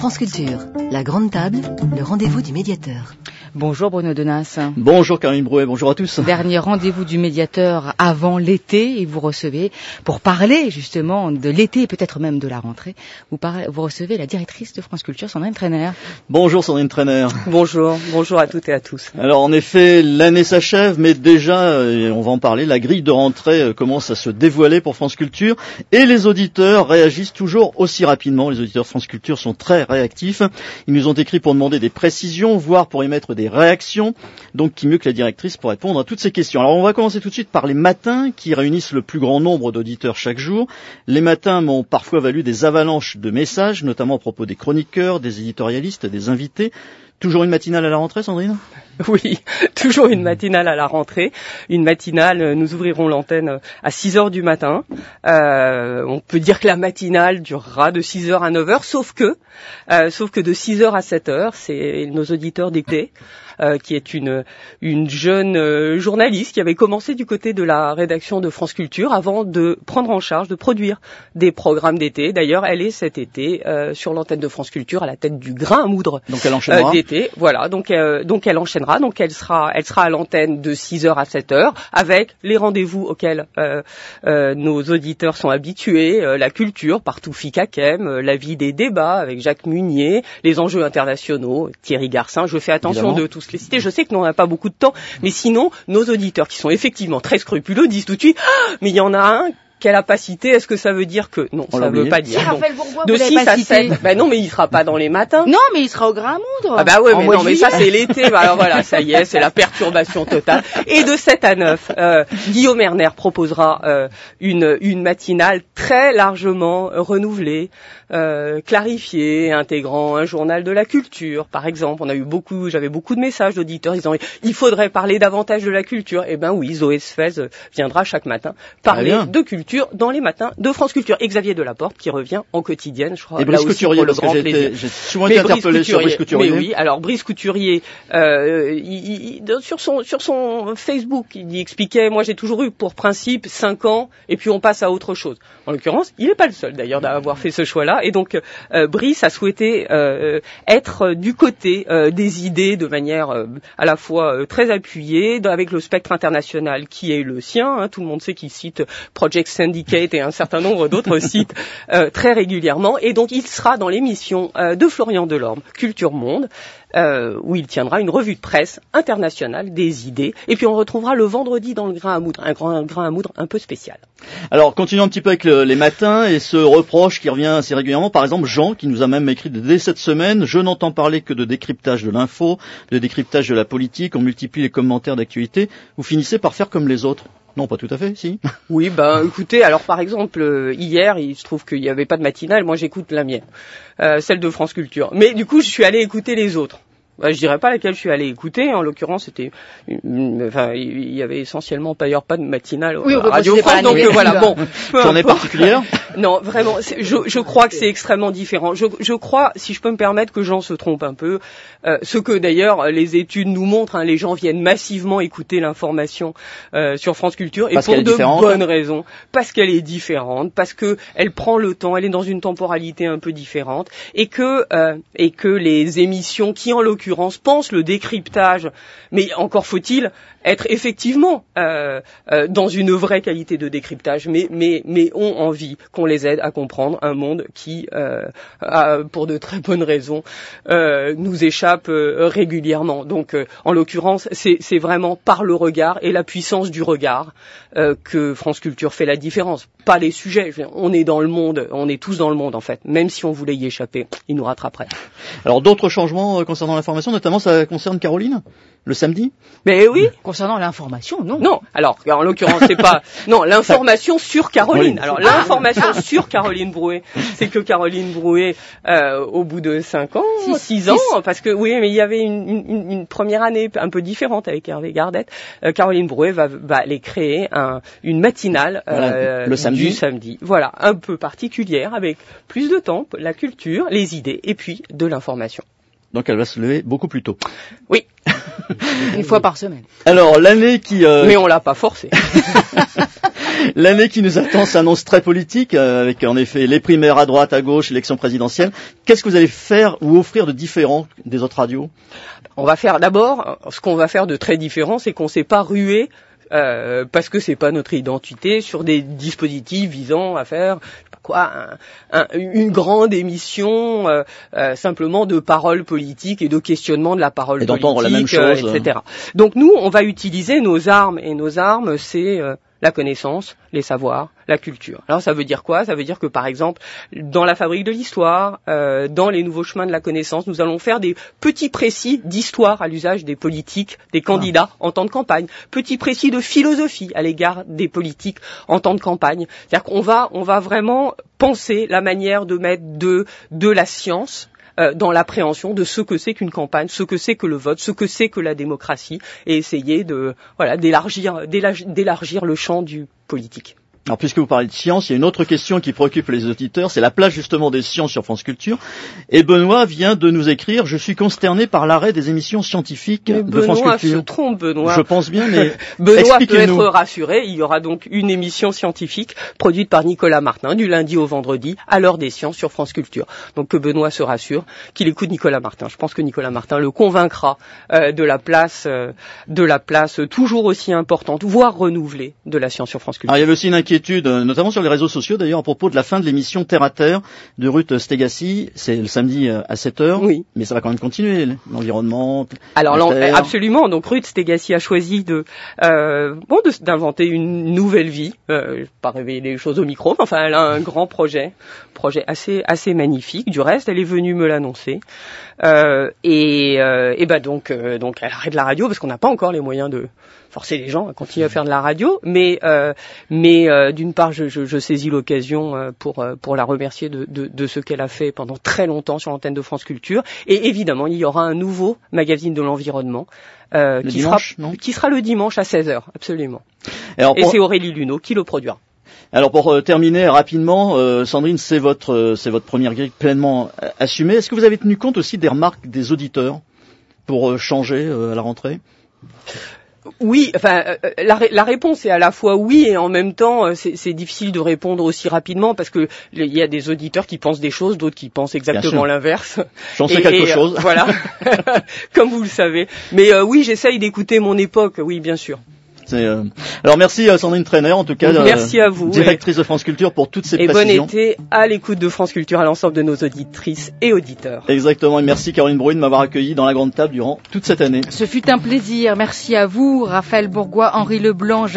France Culture, la grande table, le rendez-vous du médiateur. Bonjour Bruno Denas. Bonjour Caroline Brouet, bonjour à tous. Dernier rendez-vous du médiateur avant l'été et vous recevez, pour parler justement de l'été et peut-être même de la rentrée, vous recevez la directrice de France Culture, Sandrine Trainer. Bonjour Sandrine Trainer. Bonjour à toutes et à tous. Alors en effet, l'année s'achève, mais déjà, on va en parler, la grille de rentrée commence à se dévoiler pour France Culture et les auditeurs réagissent toujours aussi rapidement. Les auditeurs de France Culture sont très réactifs. Ils nous ont écrit pour demander des précisions, voire pour émettre des réactions. Donc qui mieux que la directrice pour répondre à toutes ces questions. Alors on va commencer tout de suite par les matins qui réunissent le plus grand nombre d'auditeurs chaque jour. Les matins m'ont parfois valu des avalanches de messages, notamment à propos des chroniqueurs, des éditorialistes, des invités. Toujours une matinale à la rentrée, Sandrine ? Oui, toujours une matinale à la rentrée. Une matinale, nous ouvrirons l'antenne à 6h du matin. On peut dire que la matinale durera de 6h à 9h, sauf que de 6h à 7h, c'est nos auditeurs d'été, qui est une jeune journaliste qui avait commencé du côté de la rédaction de France Culture avant de prendre en charge, de produire des programmes d'été. D'ailleurs, elle est cet été sur l'antenne de France Culture à la tête du grain à moudre. Donc elle enchaînera. D'été. Voilà, donc elle enchaînera. Donc elle sera à l'antenne de 6h à 7h avec les rendez-vous auxquels nos auditeurs sont habitués, la culture par Toufi Kakem, la vie des débats avec Jacques Munier, les enjeux internationaux, Thierry Garcin. Je fais attention de tous les citer. Je sais que nous on n'a pas beaucoup de temps, mais sinon nos auditeurs qui sont effectivement très scrupuleux disent tout de suite mais il y en a un. Quelle a pas cité, est-ce que ça veut dire que... Non, ça veut pas dire. Raphaël Bourgois, de 6 à 7. Ben non, mais il sera pas dans les matins. Non, mais il sera au grain à moudre. Ah bah ouais, mais non, mais ça c'est l'été. Bah alors voilà, ça y est, c'est la perturbation totale. Et de 7 à 9, Guillaume Erner proposera une matinale très largement renouvelée, clarifiée, intégrant un journal de la culture, par exemple. J'avais beaucoup de messages d'auditeurs disant il faudrait parler davantage de la culture. Eh ben oui, Zoé Sfez viendra chaque matin parler de culture dans les matins de France Culture. Et Xavier Delaporte qui revient en quotidienne, je crois. Et Brice Couturier, parce que j'ai souvent été interpellé sur Brice Couturier. Mais oui, alors Brice Couturier, sur son Facebook, il expliquait, moi j'ai toujours eu pour principe 5 ans, et puis on passe à autre chose. En l'occurrence, il n'est pas le seul d'ailleurs d'avoir fait ce choix-là, et donc Brice a souhaité être du côté des idées de manière à la fois très appuyée, avec le spectre international qui est le sien. Tout le monde sait qu'il cite Project Syndicate et un certain nombre d'autres sites très régulièrement, et donc il sera dans l'émission de Florian Delorme, Culture Monde, où il tiendra une revue de presse internationale des idées, et puis on retrouvera le vendredi dans le grain à moudre, un grain à moudre un peu spécial. Alors continuons un petit peu avec les matins et ce reproche qui revient assez régulièrement, par exemple Jean qui nous a même écrit dès cette semaine: je n'entends parler que de décryptage de l'info, de décryptage de la politique, on multiplie les commentaires d'actualité, vous finissez par faire comme les autres. Non, pas tout à fait, si. Oui, écoutez, alors par exemple, hier, il se trouve qu'il n'y avait pas de matinale, moi j'écoute la mienne, celle de France Culture. Mais du coup, je suis allé écouter les autres. Je dirais pas laquelle je suis allé écouter, en l'occurrence c'était il y avait essentiellement pas de matinale Radio France, donc voilà, bon. Journée particulière? Non, vraiment, je crois que c'est extrêmement différent. Je crois, si je peux me permettre, que Jean se trompe un peu, ce que d'ailleurs les études nous montrent, les gens viennent massivement écouter l'information sur France Culture, et pour de bonnes raisons, parce qu'elle est différente, parce que elle prend le temps, elle est dans une temporalité un peu différente, et que les émissions qui en l'occurrence pense le décryptage, mais encore faut-il être effectivement dans une vraie qualité de décryptage, mais ont envie qu'on les aide à comprendre un monde qui, pour de très bonnes raisons, nous échappe régulièrement. Donc, en l'occurrence, c'est vraiment par le regard et la puissance du regard que France Culture fait la différence. Pas les sujets. On est dans le monde, on est tous dans le monde en fait. Même si on voulait y échapper, il nous rattraperait. Alors d'autres changements concernant l'information, notamment ça concerne Caroline, le samedi? Mais oui. Concernant l'information, non. Non. Alors, en l'occurrence, c'est pas, non, l'information sur Caroline. Alors, l'information sur Caroline Brouet, c'est que Caroline Brouet, au bout de 5 ans, 6 ans, parce que, oui, mais il y avait une première année un peu différente avec Hervé Gardette. Caroline Brouet va aller créer une matinale, le samedi. Du samedi. Voilà. Un peu particulière, avec plus de temps, la culture, les idées, et puis de l'information. Donc elle va se lever beaucoup plus tôt. Oui. Une fois par semaine. Alors l'année qui... Mais on l'a pas forcé. L'année qui nous attend s'annonce très politique, avec en effet les primaires à droite, à gauche, l'élection présidentielle. Qu'est-ce que vous allez faire ou offrir de différent des autres radios? On va faire d'abord, ce qu'on va faire de très différent, c'est qu'on s'est pas rué parce que c'est pas notre identité sur des dispositifs visant à faire une grande émission simplement de paroles politiques et de questionnement de la parole politique, d'entendre la même chose, etc. Donc nous, on va utiliser nos armes, et nos armes, c'est la connaissance, les savoirs, la culture. Alors ça veut dire quoi? Ça veut dire que par exemple, dans la fabrique de l'histoire, dans les nouveaux chemins de la connaissance, nous allons faire des petits précis d'histoire à l'usage des politiques, des candidats en temps de campagne, petits précis de philosophie à l'égard des politiques en temps de campagne. C'est-à-dire qu'on va vraiment penser la manière de mettre de la science dans l'appréhension de ce que c'est qu'une campagne, ce que c'est que le vote, ce que c'est que la démocratie, et essayer d'élargir le champ du politique. Alors, puisque vous parlez de science, il y a une autre question qui préoccupe les auditeurs, c'est la place justement des sciences sur France Culture. Et Benoît vient de nous écrire: je suis consterné par l'arrêt des émissions scientifiques de France Culture. Benoît se trompe, Benoît. Je pense bien, mais Benoît peut être rassuré. Il y aura donc une émission scientifique produite par Nicolas Martin du lundi au vendredi à l'heure des sciences sur France Culture. Donc que Benoît se rassure, qu'il écoute Nicolas Martin. Je pense que Nicolas Martin le convaincra de la place toujours aussi importante, voire renouvelée, de la science sur France Culture. Alors, il y avait aussi une inquiétude, notamment sur les réseaux sociaux d'ailleurs, à propos de la fin de l'émission Terre à Terre de Ruth Stégassi. C'est le samedi à 7h. Oui. Mais ça va quand même continuer, l'environnement. Alors absolument. Donc Ruth Stégassi a choisi d'inventer une nouvelle vie. Pas révéler les choses au micro, mais enfin elle a un grand projet assez magnifique. Du reste, elle est venue me l'annoncer. Donc elle arrête la radio parce qu'on n'a pas encore les moyens de forcer les gens à continuer à faire de la radio, mais d'une part je saisis l'occasion pour la remercier de ce qu'elle a fait pendant très longtemps sur l'antenne de France Culture, et évidemment il y aura un nouveau magazine de l'environnement qui sera le dimanche à 16h, absolument. Et c'est Aurélie Luneau qui le produira. Alors pour terminer rapidement, Sandrine, c'est votre première grille pleinement assumée. Est-ce que vous avez tenu compte aussi des remarques des auditeurs pour changer à la rentrée? Oui, enfin la réponse est à la fois oui, et en même temps c'est difficile de répondre aussi rapidement parce que il y a des auditeurs qui pensent des choses, d'autres qui pensent exactement l'inverse. J'en sais quelque chose. Voilà, comme vous le savez. Mais oui, j'essaye d'écouter mon époque, oui, bien sûr. Alors merci Sandrine Trainer, en tout cas, merci à vous, directrice de France Culture, pour toutes ces précisions. Et bon été à l'écoute de France Culture, à l'ensemble de nos auditrices et auditeurs. Exactement, et merci Caroline Brune de m'avoir accueilli dans la grande table durant toute cette année. Ce fut un plaisir. Merci à vous, Raphaël Bourgois, Henri Leblanc,